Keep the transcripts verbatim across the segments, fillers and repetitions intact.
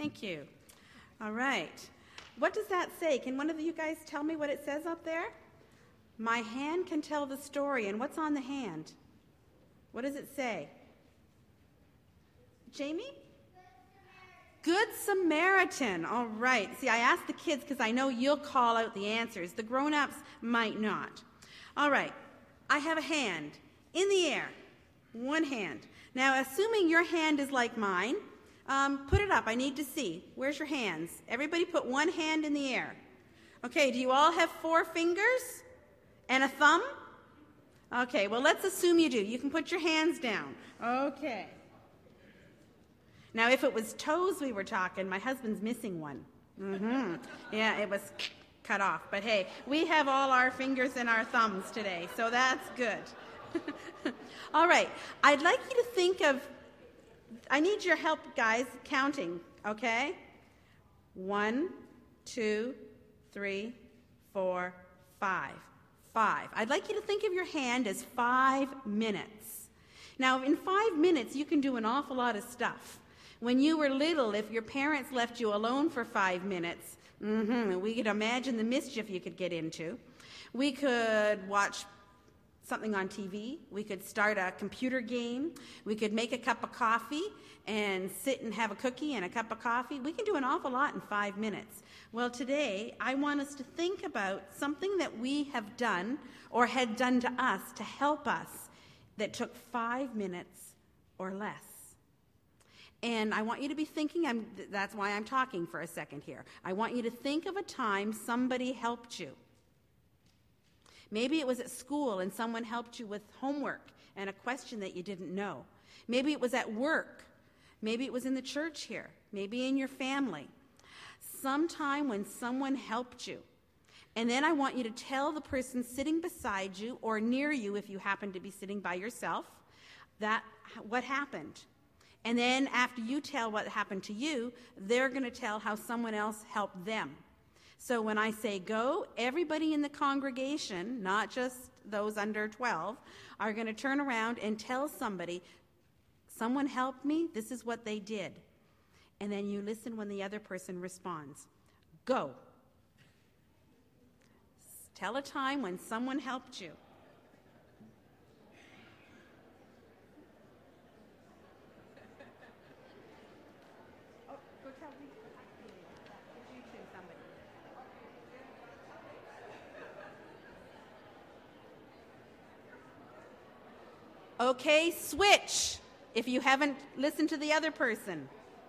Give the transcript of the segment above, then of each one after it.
Thank you. All right. What does that say? Can one of you guys tell me what it says up there? My hand can tell the story. And what's on the hand? What does it say? Jamie? Good Samaritan. All right. See, I asked the kids because I know you'll call out the answers. The grown-ups might not. All right. I have a hand in the air. One hand. Now, assuming your hand is like mine, um, put it up. I need to see. Where's your hands? Everybody put one hand in the air. Okay, do you all have four fingers and a thumb? Okay, well, let's assume you do. You can put your hands down. Okay. Now, if it was toes we were talking, my husband's missing one. Mm-hmm. Yeah, it was cut off. But hey, we have all our fingers and our thumbs today, so that's good. All right, I'd like you to think of, I need your help, guys, counting, okay? One, two, three, four, five. Five. I'd like you to think of your hand as five minutes. Now, in five minutes, you can do an awful lot of stuff. When you were little, if your parents left you alone for five minutes, mm-hmm, we could imagine the mischief you could get into. We could watch something on T V. We could start a computer game. We could make a cup of coffee and sit and have a cookie and a cup of coffee. We can do an awful lot in five minutes. Well, today, I want us to think about something that we have done or had done to us to help us that took five minutes or less. And I want you to be thinking, I'm, that's why I'm talking for a second here. I want you to think of a time somebody helped you. Maybe it was at school and someone helped you with homework and a question that you didn't know. Maybe it was at work. Maybe it was in the church here. Maybe in your family. Sometime when someone helped you. And then I want you to tell the person sitting beside you or near you, if you happen to be sitting by yourself, that what happened. And then after you tell what happened to you, they're going to tell how someone else helped them. So when I say go, everybody in the congregation, not just those under twelve, are going to turn around and tell somebody, someone helped me, this is what they did. And then you listen when the other person responds. Go. Tell a time when someone helped you. Oh, go tell me. You too, somebody. Okay, switch if you haven't listened to the other person.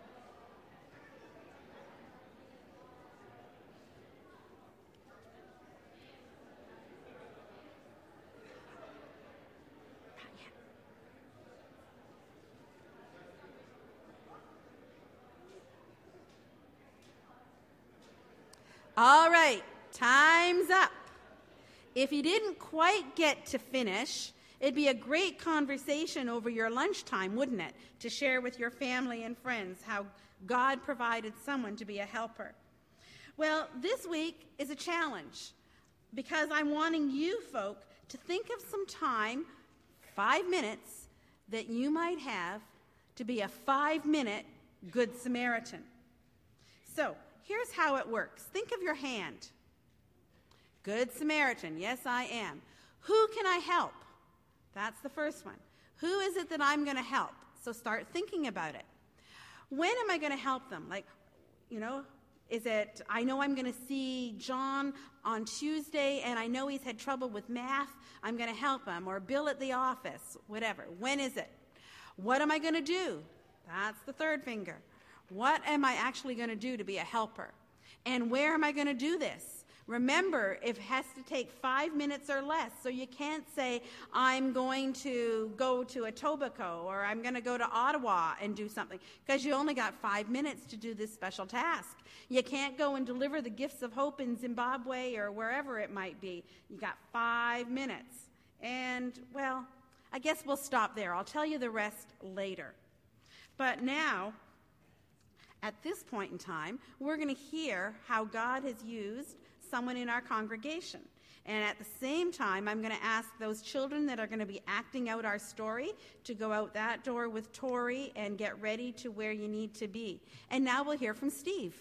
All right, time's up. If you didn't quite get to finish, it'd be a great conversation over your lunchtime, wouldn't it? To share with your family and friends how God provided someone to be a helper. Well, this week is a challenge because I'm wanting you folk to think of some time, five minutes, that you might have to be a five-minute Good Samaritan. So, here's how it works. Think of your hand. Good Samaritan, yes, I am. Who can I help? That's the first one. Who is it that I'm going to help? So start thinking about it. When am I going to help them? Like, you know, is it, I know I'm going to see John on Tuesday, and I know he's had trouble with math. I'm going to help him. Or Bill at the office, whatever. When is it? What am I going to do? That's the third finger. What am I actually going to do to be a helper? And where am I going to do this? Remember, it has to take five minutes or less, so you can't say, I'm going to go to Etobicoke or I'm going to go to Ottawa and do something, because you only got five minutes to do this special task. You can't go and deliver the gifts of hope in Zimbabwe or wherever it might be. You got five minutes. And, well, I guess we'll stop there. I'll tell you the rest later. But now, at this point in time, we're going to hear how God has used someone in our congregation. And at the same time, I'm going to ask those children that are going to be acting out our story to go out that door with Tori and get ready to where you need to be. And now we'll hear from Steve.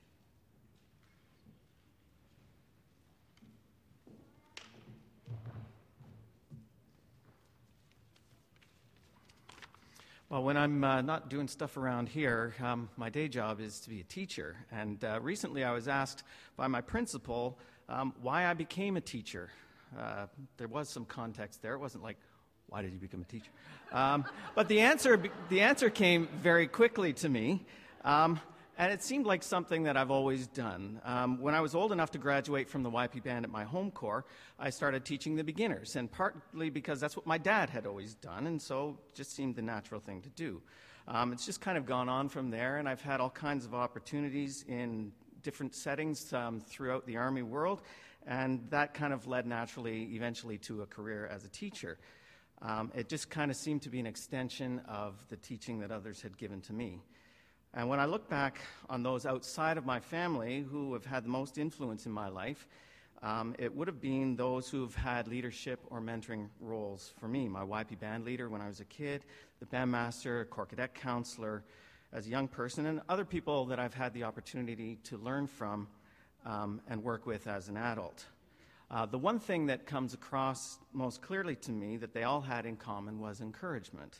Well, when I'm uh, not doing stuff around here, um, my day job is to be a teacher. And uh, recently I was asked by my principal um, why I became a teacher. Uh, there was some context there. It wasn't like, why did you become a teacher? Um, but the answer, the answer came very quickly to me. Um, And it seemed like something that I've always done. Um, when I was old enough to graduate from the Y P band at my home corps, I started teaching the beginners, and partly because that's what my dad had always done, and so it just seemed the natural thing to do. Um, it's just kind of gone on from there, and I've had all kinds of opportunities in different settings um, throughout the Army world, and that kind of led naturally eventually to a career as a teacher. Um, it just kind of seemed to be an extension of the teaching that others had given to me. And when I look back on those outside of my family who have had the most influence in my life, um, it would have been those who have had leadership or mentoring roles for me. My Y P band leader when I was a kid, the bandmaster, corps cadet counselor as a young person, and other people that I've had the opportunity to learn from um, and work with as an adult. Uh, the one thing that comes across most clearly to me that they all had in common was encouragement.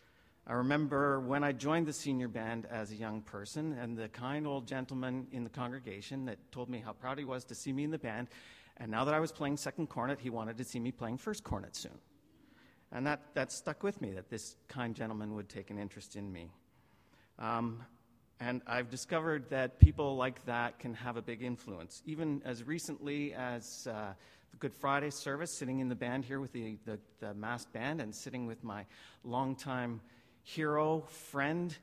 I remember when I joined the senior band as a young person, and the kind old gentleman in the congregation that told me how proud he was to see me in the band, and now that I was playing second cornet, he wanted to see me playing first cornet soon. And that, that stuck with me, that this kind gentleman would take an interest in me. Um, and I've discovered that people like that can have a big influence. Even as recently as uh, the Good Friday service, sitting in the band here with the, the, the massed band, and sitting with my longtime hero, friend,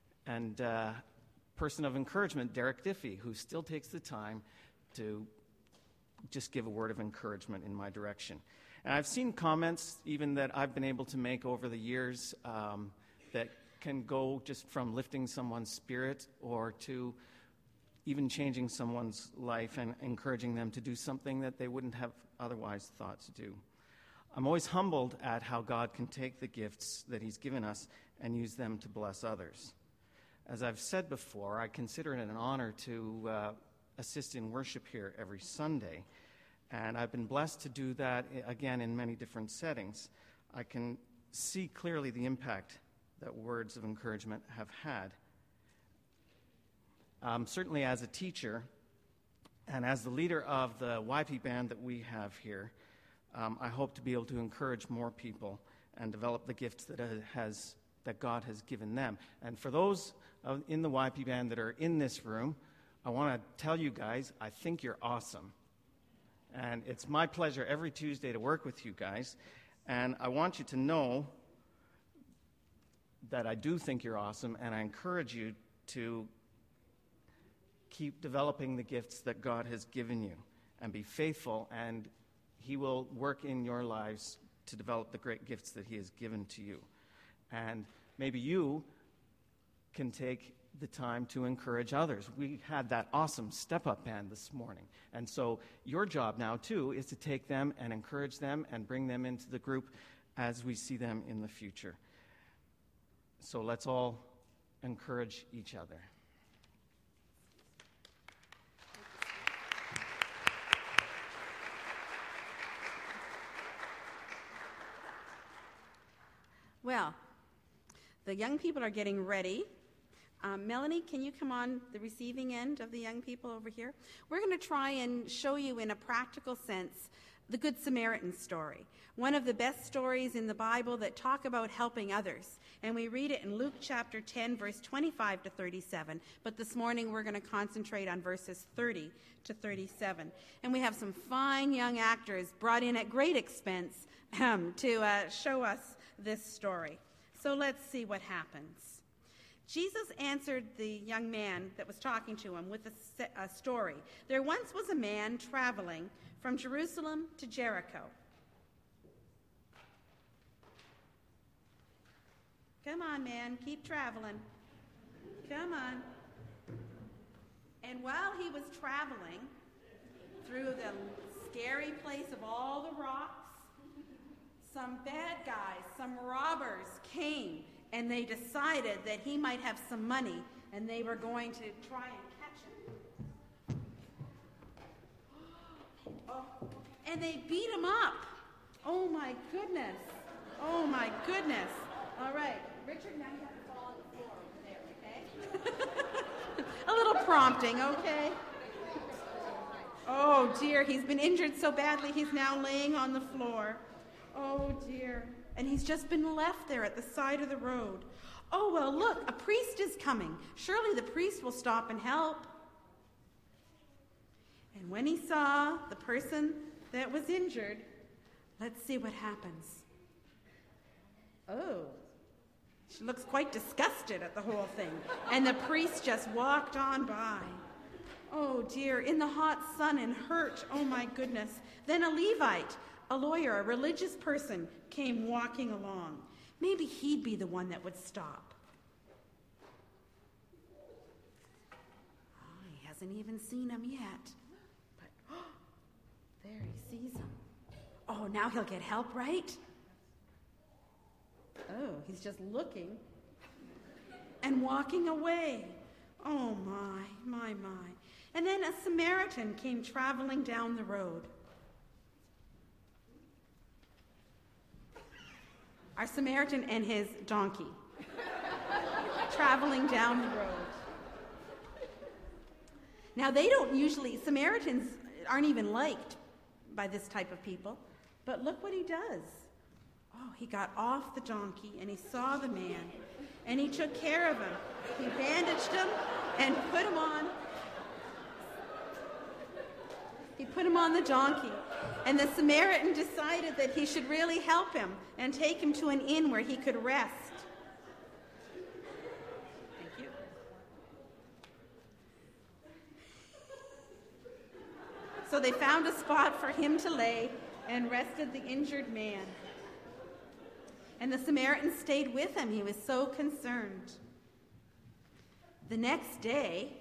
and uh, person of encouragement, Derek Diffie, who still takes the time to just give a word of encouragement in my direction. And I've seen comments even that I've been able to make over the years um, that can go just from lifting someone's spirit or to even changing someone's life and encouraging them to do something that they wouldn't have otherwise thought to do. I'm always humbled at how God can take the gifts that He's given us and use them to bless others. As I've said before, I consider it an honor to uh, assist in worship here every Sunday, and I've been blessed to do that, again, in many different settings. I can see clearly the impact that words of encouragement have had. Um, certainly as a teacher and as the leader of the Y P band that we have here, um, I hope to be able to encourage more people and develop the gifts that it has that God has given them. And for those uh, in the Y P band that are in this room, I want to tell you guys, I think you're awesome. And it's my pleasure every Tuesday to work with you guys. And I want you to know that I do think you're awesome, and I encourage you to keep developing the gifts that God has given you and be faithful, and He will work in your lives to develop the great gifts that He has given to you. And maybe you can take the time to encourage others. We had that awesome step-up band this morning. And so your job now, too, is to take them and encourage them and bring them into the group as we see them in the future. So let's all encourage each other. Well, the young people are getting ready. Um, Melanie, can you come on the receiving end of the young people over here? We're going to try and show you in a practical sense the Good Samaritan story, one of the best stories in the Bible that talk about helping others. And we read it in Luke chapter ten, verse twenty-five to thirty-seven. But this morning we're going to concentrate on verses thirty to thirty-seven. And we have some fine young actors brought in at great expense um, to uh, show us this story. So let's see what happens. Jesus answered the young man that was talking to him with a, a story. There once was a man traveling from Jerusalem to Jericho. Come on, man, keep traveling. Come on. And while he was traveling through the scary place of all the rocks, some bad guys, some robbers came, and they decided that he might have some money, and they were going to try and catch him. Oh, and they beat him up. Oh, my goodness. Oh, my goodness. All right. Richard, now you have to fall on the floor over there, okay? A little prompting, okay? Oh, dear. He's been injured so badly, he's now laying on the floor. Oh, dear. And he's just been left there at the side of the road. Oh, well, look, a priest is coming. Surely the priest will stop and help. And when he saw the person that was injured, let's see what happens. Oh, she looks quite disgusted at the whole thing. And the priest just walked on by. Oh, dear, in the hot sun and hurt. Oh, my goodness. Then a Levite, a lawyer, a religious person, came walking along. Maybe he'd be the one that would stop. Oh, he hasn't even seen him yet. But, oh, there he sees him. Oh, now he'll get help, right? Oh, he's just looking and walking away. Oh, my, my, my. And then a Samaritan came traveling down the road. Our Samaritan and his donkey traveling down the road. Now, they don't usually, Samaritans aren't even liked by this type of people, but look what he does. Oh, he got off the donkey and he saw the man and he took care of him. He bandaged him and put him on. He put him on the donkey. And the Samaritan decided that he should really help him and take him to an inn where he could rest. Thank you. So they found a spot for him to lay and rested the injured man. And the Samaritan stayed with him. He was so concerned. The next day,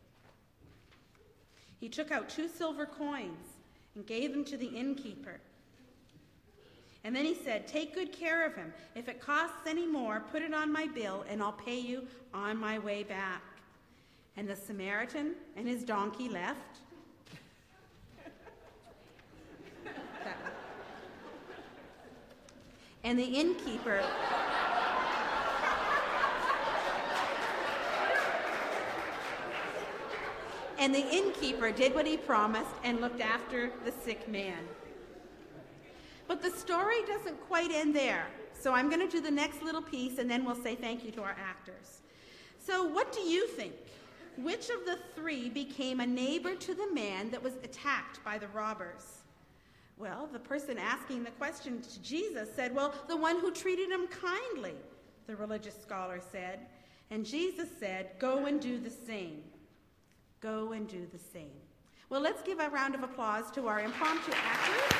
he took out two silver coins and gave them to the innkeeper. And then he said, "Take good care of him. If it costs any more, put it on my bill, and I'll pay you on my way back." And the Samaritan and his donkey left. And the innkeeper And the innkeeper did what he promised and looked after the sick man. But the story doesn't quite end there. So I'm going to do the next little piece, and then we'll say thank you to our actors. So what do you think? Which of the three became a neighbor to the man that was attacked by the robbers? Well, the person asking the question to Jesus said, well, the one who treated him kindly, the religious scholar said. And Jesus said, go and do the same. Go and do the same. Well, let's give a round of applause to our impromptu actors.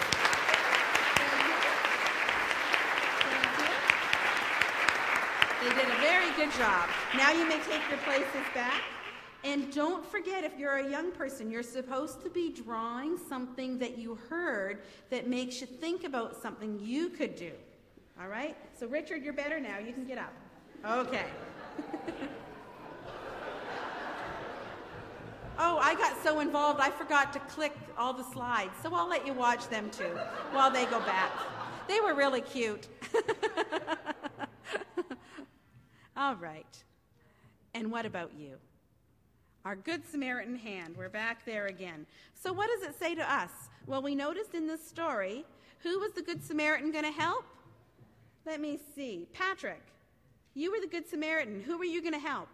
They did a very good job. Now you may take your places back. And don't forget, if you're a young person, you're supposed to be drawing something that you heard that makes you think about something you could do. All right? So, Richard, you're better now. You can get up. Okay. Oh, I got so involved, I forgot to click all the slides. So I'll let you watch them, too, while they go back. They were really cute. All right. And what about you? Our Good Samaritan hand. We're back there again. So what does it say to us? Well, we noticed in this story, who was the Good Samaritan going to help? Let me see. Patrick, you were the Good Samaritan. Who were you going to help?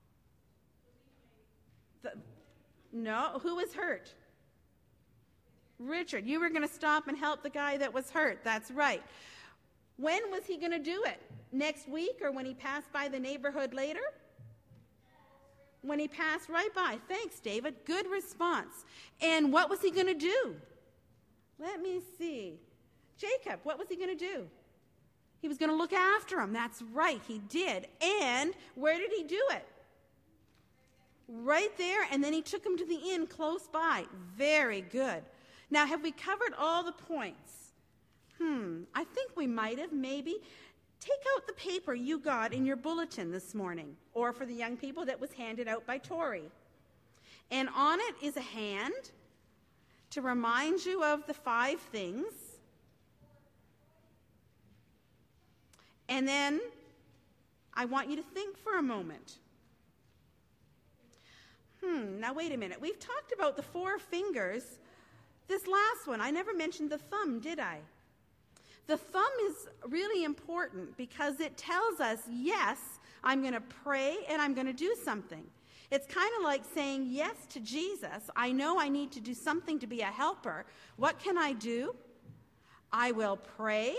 The, no, who was hurt? Richard, you were going to stop and help the guy that was hurt. That's right. When was he going to do it? Next week, or when he passed by the neighborhood later? When he passed right by. Thanks, David. Good response. And what was he going to do? Let me see. Jacob, what was he going to do? He was going to look after him. That's right, he did. And where did he do it? Right there, and then he took him to the inn close by. Very good. Now, have we covered all the points? Hmm, I think we might have, maybe. Take out the paper you got in your bulletin this morning, or for the young people that was handed out by Tori. And on it is a hand to remind you of the five things. And then I want you to think for a moment. Hmm, now wait a minute. We've talked about the four fingers. This last one, I never mentioned the thumb, did I? The thumb is really important because it tells us, yes, I'm going to pray and I'm going to do something. It's kind of like saying yes to Jesus. I know I need to do something to be a helper. What can I do? I will pray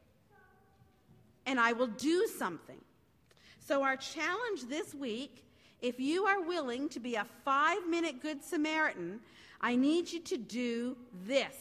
and I will do something. So our challenge this week, if you are willing to be a five-minute Good Samaritan, I need you to do this.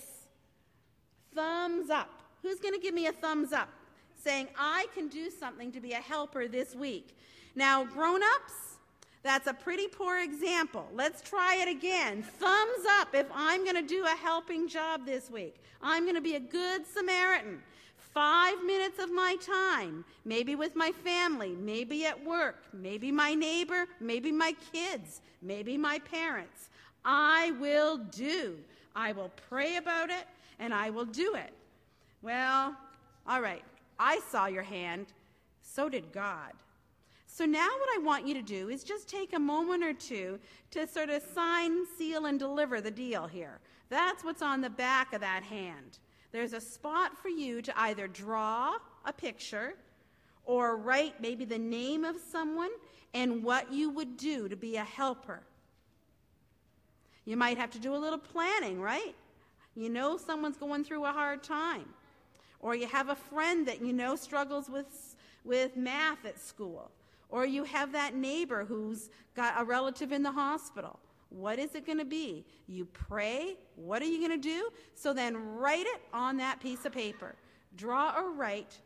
Thumbs up. Who's going to give me a thumbs up? Saying, I can do something to be a helper this week. Now, grown-ups, that's a pretty poor example. Let's try it again. Thumbs up if I'm going to do a helping job this week. I'm going to be a Good Samaritan. Five minutes of my time, maybe with my family, maybe at work, maybe my neighbor, maybe my kids, maybe my parents. I will do. I will pray about it, and I will do it. Well, all right, I saw your hand. So did God. So now what I want you to do is just take a moment or two to sort of sign, seal, and deliver the deal here. That's what's on the back of that hand. There's a spot for you to either draw a picture or write maybe the name of someone and what you would do to be a helper. You might have to do a little planning, right? You know someone's going through a hard time. Or you have a friend that you know struggles with, with math at school. Or you have that neighbor who's got a relative in the hospital. What is it going to be? You pray. What are you going to do? So then write it on that piece of paper. Draw or write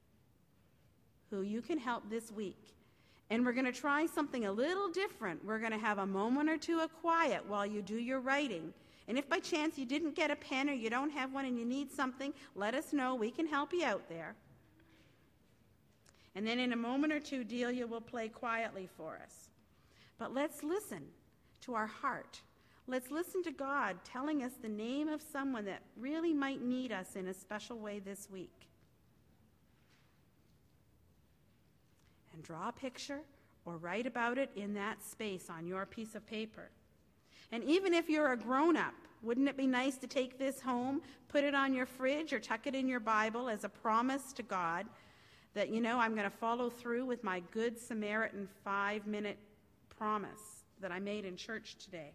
who you can help this week. And we're going to try something a little different. We're going to have a moment or two of quiet while you do your writing. And if by chance you didn't get a pen or you don't have one and you need something, let us know. We can help you out there. And then in a moment or two, Delia will play quietly for us. But let's listen to our heart. Let's listen to God telling us the name of someone that really might need us in a special way this week. And draw a picture or write about it in that space on your piece of paper. And even if you're a grown-up, wouldn't it be nice to take this home, put it on your fridge or tuck it in your Bible as a promise to God that, you know, I'm going to follow through with my Good Samaritan five-minute promise that I made in church today.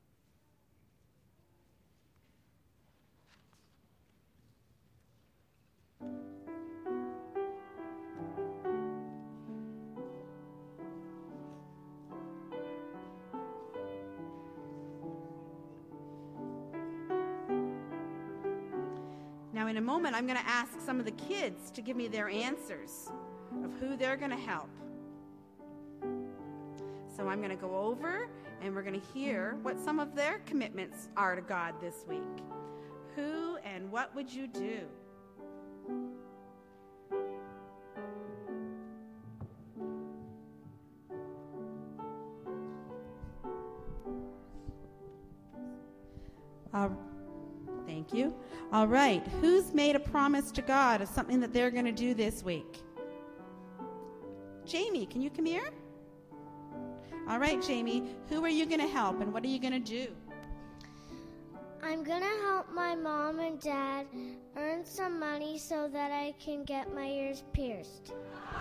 Now, in a moment, I'm going to ask some of the kids to give me their answers of who they're going to help. So I'm going to go over and we're going to hear what some of their commitments are to God this week. Who and what would you do? Uh, thank you. All right. Who's made a promise to God of something that they're going to do this week? Jamie, can you come here? All right, Jamie, who are you going to help and what are you going to do? I'm going to help my mom and dad earn some money so that I can get my ears pierced.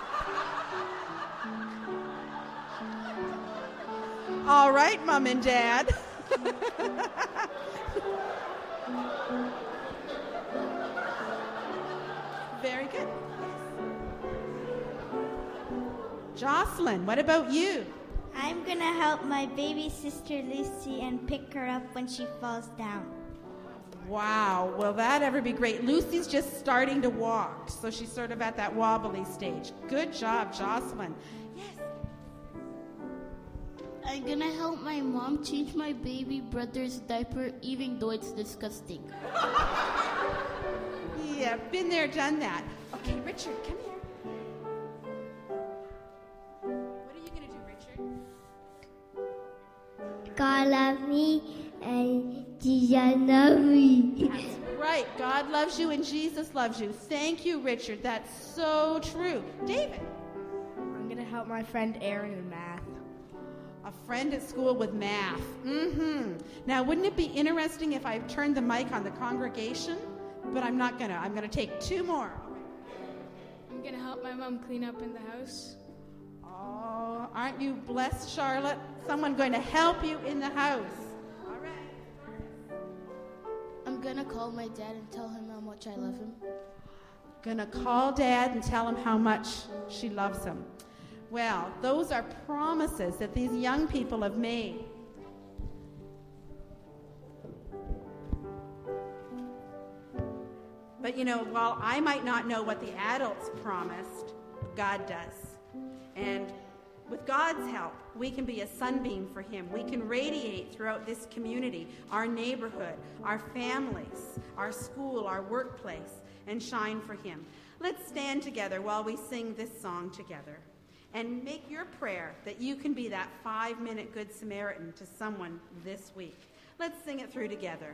All right, Mom and Dad. Very good. Jocelyn, what about you? I'm going to help my baby sister Lucy and pick her up when she falls down. Wow, will that ever be great? Lucy's just starting to walk, so she's sort of at that wobbly stage. Good job, Jocelyn. Yes. I'm gonna help my mom change my baby brother's diaper, even though it's disgusting. Yeah, been there, done that. Okay, Richard, come here. What are you going to do, Richard? God love me and Jesus love me. That's right. God loves you and Jesus loves you. Thank you, Richard. That's so true. David. I'm going to help my friend Aaron in math. A friend at school with math. Mm-hmm. Now, wouldn't it be interesting if I turned the mic on the congregation? But I'm not going to. I'm going to take two more. I'm going to help my mom clean up in the house. Oh, aren't you blessed, Charlotte? Someone going to help you in the house. All right. I'm going to call my dad and tell him how much I love him. Going to call Dad and tell him how much she loves him. Well, those are promises that these young people have made. But, you know, while I might not know what the adults promised, God does. And with God's help, we can be a sunbeam for him. We can radiate throughout this community, our neighborhood, our families, our school, our workplace, and shine for him. Let's stand together while we sing this song together. And make your prayer that you can be that five-minute Good Samaritan to someone this week. Let's sing it through together.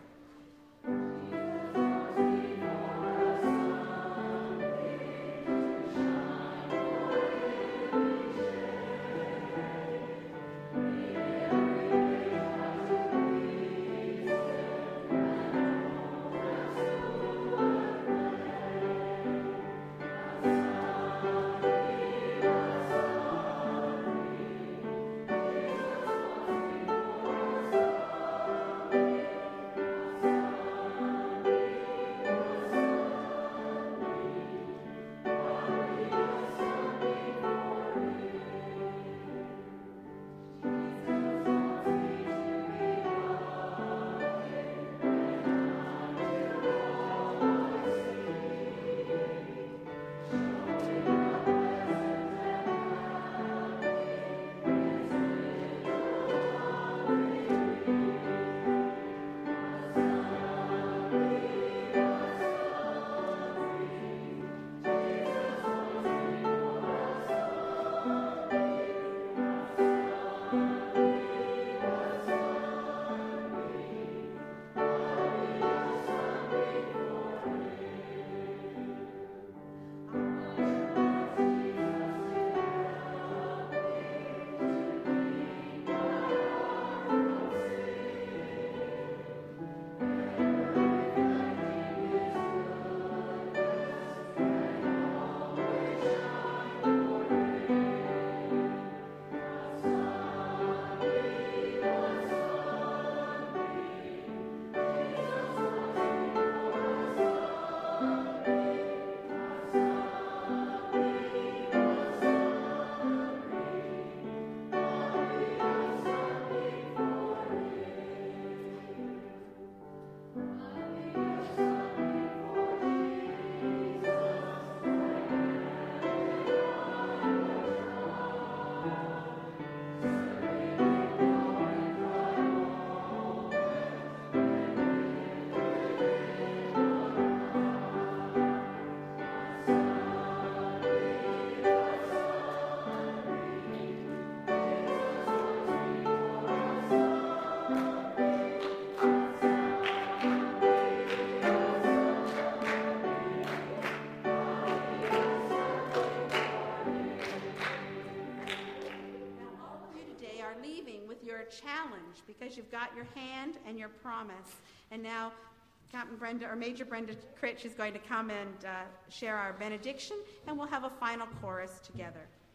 Challenge because you've got your hand and your promise. And now Captain Brenda or Major Brenda Critch is going to come and uh, share our benediction, and we'll have a final chorus together.